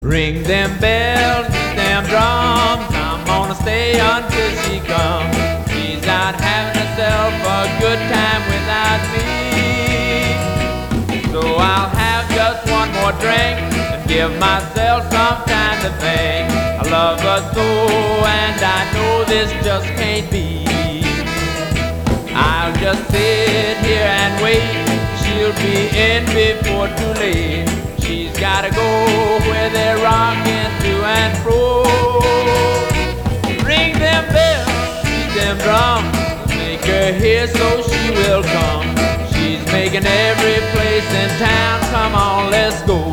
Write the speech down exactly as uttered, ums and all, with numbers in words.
Ring them bells, beat them drums, I'm gonna stay until she comes. She's out having herself a good time without me. So I'll have just one more drink and give myself some time to think. I love her so and I know this just can't be. I'll just sit here and wait, she'll be in before too late. She's gotta go where they're rocking to and fro. Ring them bells, beat them drums, make her hear so she will come. She's making every place in town, come on, let's go.